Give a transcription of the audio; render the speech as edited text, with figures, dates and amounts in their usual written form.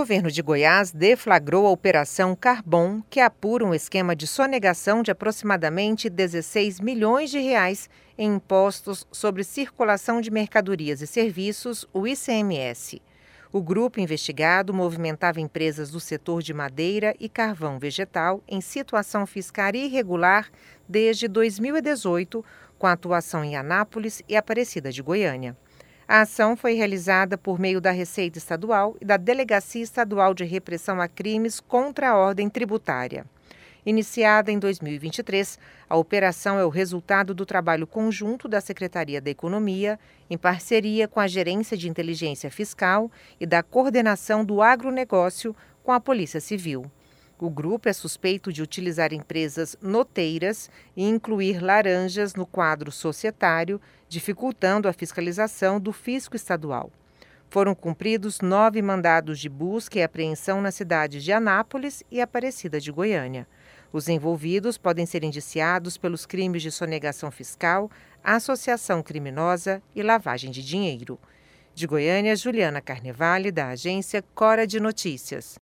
governo de Goiás deflagrou a Operação Carbon, que apura um esquema de sonegação de aproximadamente 16 milhões de reais em impostos sobre circulação de mercadorias e serviços, o ICMS. O grupo investigado movimentava empresas do setor de madeira e carvão vegetal em situação fiscal irregular desde 2018, com atuação em Anápolis e Aparecida de Goiânia. A ação foi realizada por meio da Receita Estadual e da Delegacia Estadual de Repressão a Crimes contra a Ordem Tributária. Iniciada em 2023, a operação é o resultado do trabalho conjunto da Secretaria da Economia, em parceria com a Gerência de Inteligência Fiscal e da Coordenação do Agronegócio com a Polícia Civil. O grupo é suspeito de utilizar empresas noteiras e incluir laranjas no quadro societário, dificultando a fiscalização do fisco estadual. Foram cumpridos 9 mandados de busca e apreensão nas cidades de Anápolis e Aparecida de Goiânia. Os envolvidos podem ser indiciados pelos crimes de sonegação fiscal, associação criminosa e lavagem de dinheiro. De Goiânia, Juliana Carnevale, da agência Cora de Notícias.